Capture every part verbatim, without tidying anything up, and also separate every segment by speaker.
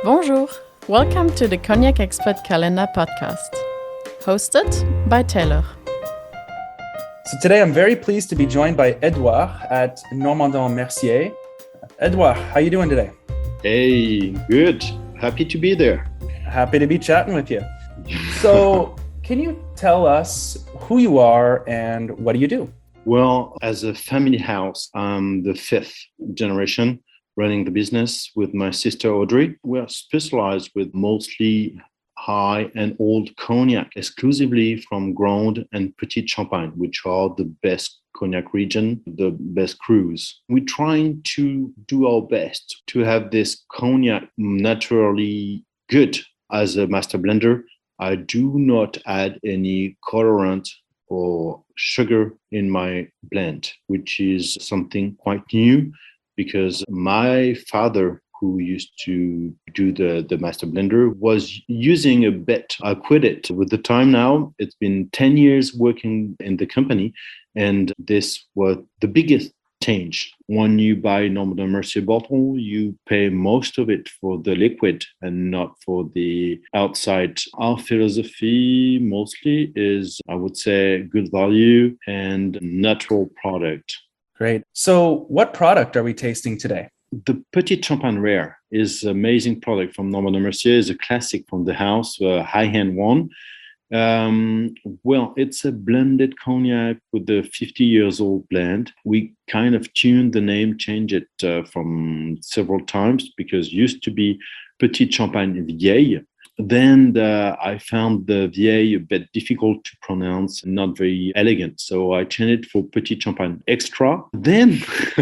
Speaker 1: Bonjour, welcome to the Cognac Expert Calendar podcast, hosted by Taylor.
Speaker 2: So today I'm very pleased to be joined by Edouard at Normandin Mercier. Edouard, how you doing today?
Speaker 3: Hey, good. Happy to be there.
Speaker 2: Happy to be chatting with you. So can you tell us who you are and what do you do?
Speaker 3: Well, as a family house, I'm the fifth generation running the business with my sister Audrey. We are specialized with mostly high and old cognac, exclusively from Grande and Petit Champagne, which are the best cognac region, the best crus. We're trying to do our best to have this cognac naturally good. As a master blender, I do not add any colorant or sugar in my blend, which is something quite new because my father, who used to do the, the master blender, was using a bit. I quit it with the time now. It's been ten years working in the company, and this was the biggest change. When you buy Normandin Mercier bottle, you pay most of it for the liquid and not for the outside. Our philosophy mostly is, I would say, good value and natural product.
Speaker 2: Great. So what product are we tasting today?
Speaker 3: The Petit Champagne Rare is an amazing product from Normandin Mercier. It's a classic from the house, a high-end one. Um, well, it's a blended cognac with a fifty years old blend. We kind of tuned the name, changed it uh, from several times because it used to be Petit Champagne Vieille. Then the, I found the Vieille a bit difficult to pronounce, not very elegant. So I changed it for Petit Champagne Extra. Then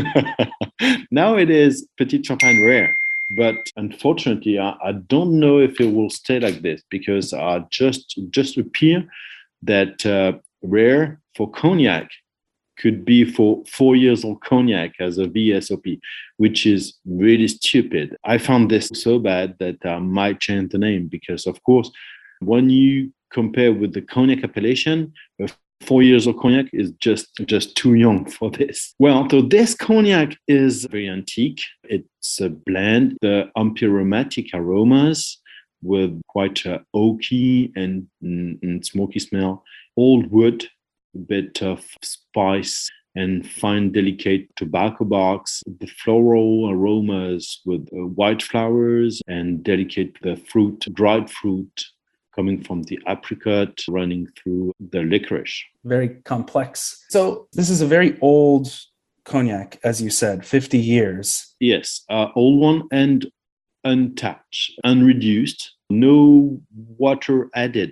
Speaker 3: now it is Petit Champagne Rare. But unfortunately, I, I don't know if it will stay like this because I just just appear that uh, rare for cognac could be for four years old cognac as a V S O P, which is really stupid. I found this so bad that I might change the name because, of course, when you compare with the cognac appellation, four years of cognac is just, just too young for this. Well, so this cognac is very antique. It's a blend, the empyromatic aromas with quite a oaky and, and smoky smell, old wood, a bit of spice and fine, delicate tobacco box, the floral aromas with uh, white flowers and delicate the fruit, dried fruit, coming from the apricot, running through the licorice.
Speaker 2: Very complex. So this is a very old cognac, as you said, fifty years.
Speaker 3: Yes, uh, old one and untouched, unreduced, no water added,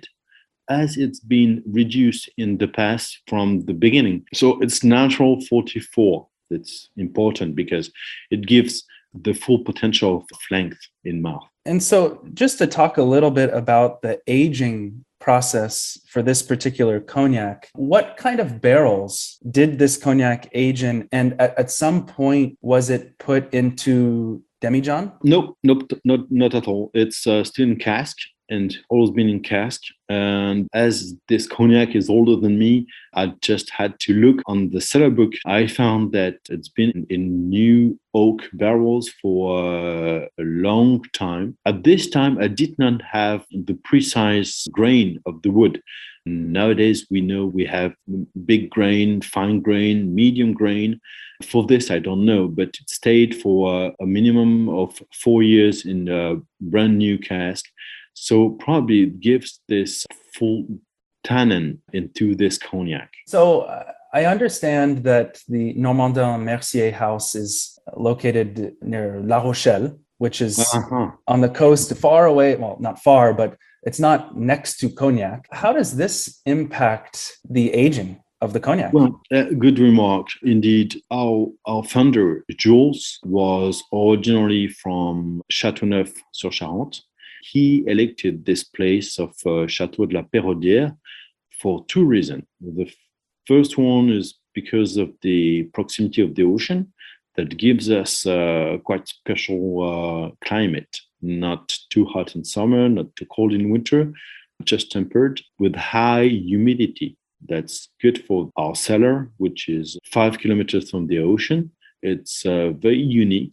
Speaker 3: as it's been reduced in the past from the beginning. So it's natural forty-four. That's important because it gives the full potential of length in mouth.
Speaker 2: And so just to talk a little bit about the aging process for this particular cognac, what kind of barrels did this cognac age in? And at, at some point, was it put into demijohn?
Speaker 3: Nope, nope, not, not at all. It's uh, still in cask and always been in cask. And as this cognac is older than me, I just had to look on the cellar book. I found that it's been in new oak barrels for uh, a long time. At this time, I did not have the precise grain of the wood. Nowadays, we know we have big grain, fine grain, medium grain. For this, I don't know, but it stayed for a minimum of four years in a brand new cask. So probably it gives this full tannin into this cognac.
Speaker 2: So uh, I understand that the Normandin Mercier house is located near La Rochelle, which is uh-huh. on the coast, far away. Well, not far, but it's not next to Cognac. How does this impact the aging of the cognac?
Speaker 3: Well, uh, good remark. Indeed, our, our founder, Jules, was originally from Châteauneuf-sur-Charente. He elected this place of uh, Château de la Perraudière for two reasons. The first one is because of the proximity of the ocean that gives us uh, quite special uh, climate, not too hot in summer, not too cold in winter, just tempered with high humidity. That's good for our cellar, which is five kilometers from the ocean. It's uh, very unique.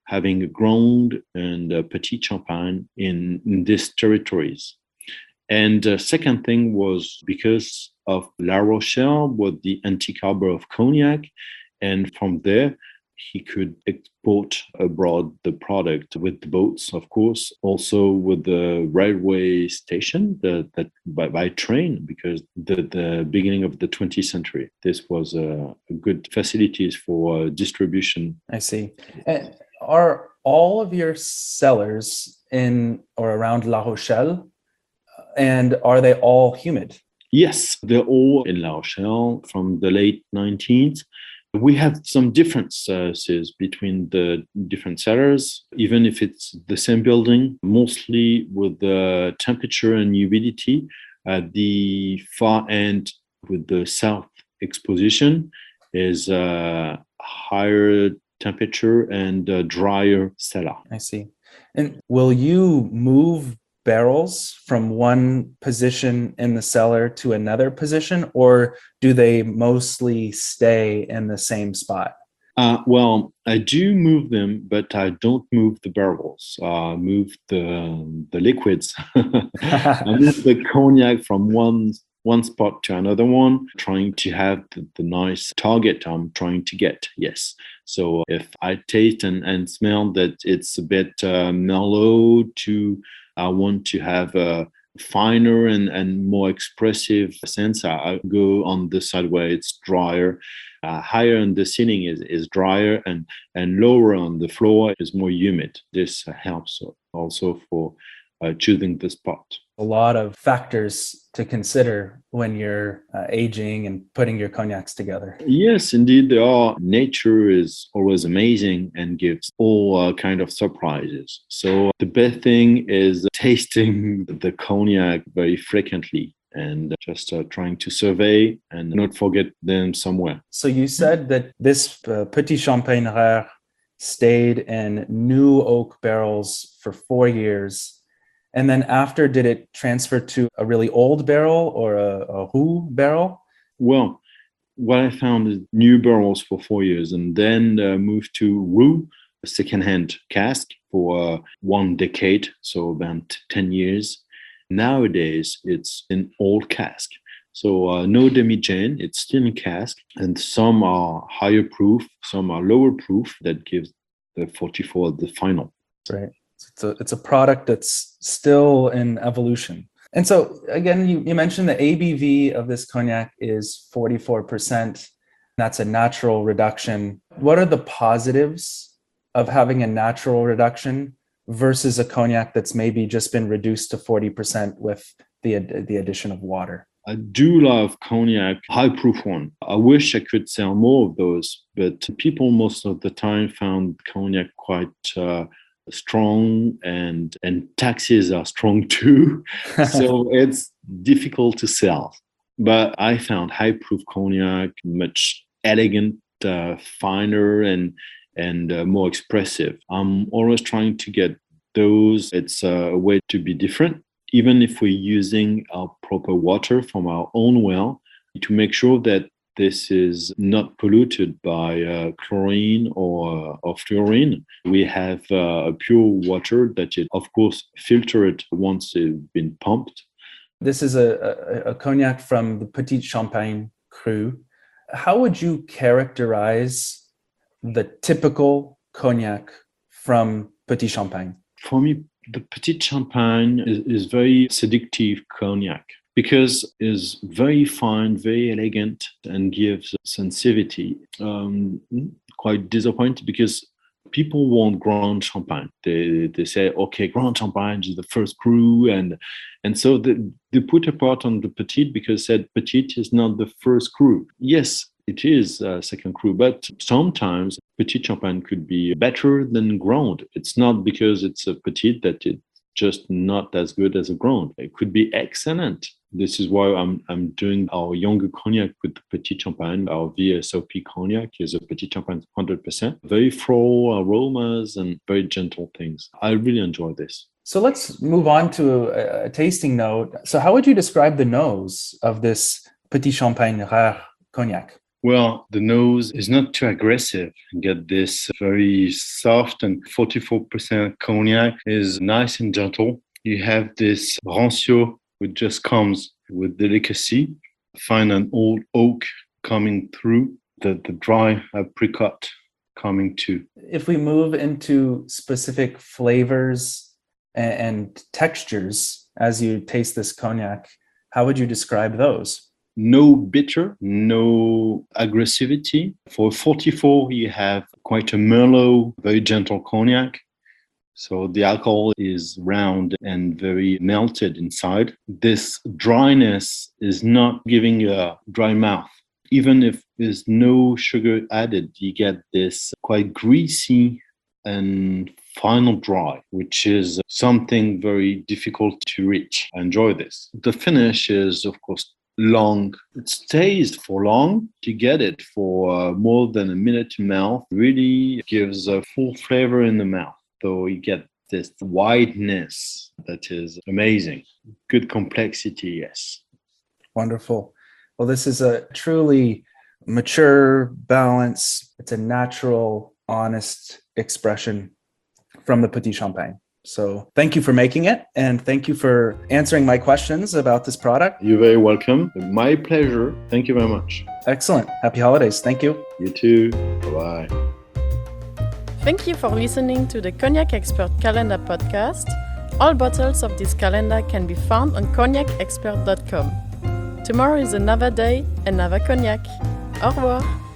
Speaker 3: having Grand and uh, Petit Champagne in, in these territories. And the uh, second thing was because of La Rochelle, with the antique harbor of Cognac, and from there, he could export abroad the product with the boats, of course, also with the railway station, the, that by, by train, because the, the beginning of the twentieth century, this was a, a good facilities for uh, distribution.
Speaker 2: I see. And are all of your cellars in or around La Rochelle, and are they all humid?
Speaker 3: Yes, they're all in La Rochelle from the late nineteenth. We have some differences between the different cellars, even if it's the same building, mostly with the temperature and humidity. At the far end with the south exposition is a higher temperature and a drier cellar.
Speaker 2: I see. And will you move barrels from one position in the cellar to another position, or do they mostly stay in the same spot?
Speaker 3: Uh, well, I do move them, but I don't move the barrels. I uh, move the the liquids. I move the cognac from one one spot to another one, trying to have the, the nice target I'm trying to get. Yes. So if I taste and, and smell that it's a bit uh, mellow to I want to have a finer and, and more expressive sense, I, I go on the side where it's drier. Uh, higher on the ceiling is, is drier, and, and lower on the floor is more humid. This helps also for uh, choosing the spot.
Speaker 2: A lot of factors to consider when you're uh, aging and putting your cognacs together.
Speaker 3: Yes, indeed, there are. Nature is always amazing and gives all uh, kind of surprises. So the best thing is tasting the cognac very frequently and just uh, trying to survey and not forget them somewhere.
Speaker 2: So you said that this uh, Petit Champagne Rare stayed in new oak barrels for four years. And then after, did it transfer to a really old barrel or a, a Roux barrel?
Speaker 3: Well, what I found is new barrels for four years and then uh, moved to Roux, a second-hand cask for uh, one decade, so about ten years. Nowadays, it's an old cask. So uh, no demi-jane, it's still in cask. And some are higher proof, some are lower proof. That gives the forty-four the final.
Speaker 2: Right. It's a, it's a product that's still in evolution. And so, again, you, you mentioned the A B V of this cognac is forty-four percent. That's a natural reduction. What are the positives of having a natural reduction versus a cognac that's maybe just been reduced to forty percent with the, the addition of water?
Speaker 3: I do love cognac, high proof one. I wish I could sell more of those, but people most of the time found cognac quite uh, strong, and and taxes are strong too. So it's difficult to sell. But I found high proof cognac much elegant, uh, finer, and and uh, more expressive. I'm always trying to get those. It's a way to be different, even if we're using our proper water from our own well, to make sure that this is not polluted by uh, chlorine or, or fluorine. We have uh, pure water that is, of course, filtered once it's been pumped.
Speaker 2: This is a, a, a cognac from the Petit Champagne Cru. How would you characterize the typical cognac from Petit Champagne?
Speaker 3: For me, the Petit Champagne is, is very seductive cognac, because it's very fine, very elegant, and gives sensitivity. Um, quite disappointed because people want Grand Champagne. They they say, okay, Grand Champagne is the first cru, and and so they, they put a part on the Petit because said Petit is not the first cru. Yes, it is a second cru, but sometimes Petit Champagne could be better than Grand. It's not because it's a Petit that it's just not as good as a Grand. It could be excellent. This is why I'm I'm doing our younger cognac with the Petit Champagne. Our V S O P cognac is a Petit Champagne one hundred percent. Very floral aromas and very gentle things. I really enjoy this.
Speaker 2: So let's move on to a, a tasting note. So how would you describe the nose of this Petit Champagne Rare cognac?
Speaker 3: Well, the nose is not too aggressive. You get this very soft, and forty-four percent cognac is nice and gentle. You have this rancio, which just comes with delicacy. Find an old oak coming through, the, the dry apricot coming too.
Speaker 2: If we move into specific flavors and, and textures as you taste this cognac, how would you describe those?
Speaker 3: No bitter, no aggressivity. For forty-four, you have quite a Merlot, very gentle cognac. So the alcohol is round and very melted inside. This dryness is not giving you a dry mouth. Even if there's no sugar added, you get this quite greasy and final dry, which is something very difficult to reach. I enjoy this. The finish is, of course, long. It stays for long. You get it for uh, more than a minute to mouth. Really gives a full flavor in the mouth. So you get this wideness that is amazing. Good complexity, yes.
Speaker 2: Wonderful. Well, this is a truly mature balance. It's a natural, honest expression from the Petit Champagne. So thank you for making it, and thank you for answering my questions about this product.
Speaker 3: You're very welcome. My pleasure. Thank you very much.
Speaker 2: Excellent. Happy holidays. Thank you.
Speaker 3: You too. Bye-bye.
Speaker 1: Thank you for listening to the Cognac Expert Calendar podcast. All bottles of this calendar can be found on cognac expert dot com. Tomorrow is another day, another cognac. Au revoir.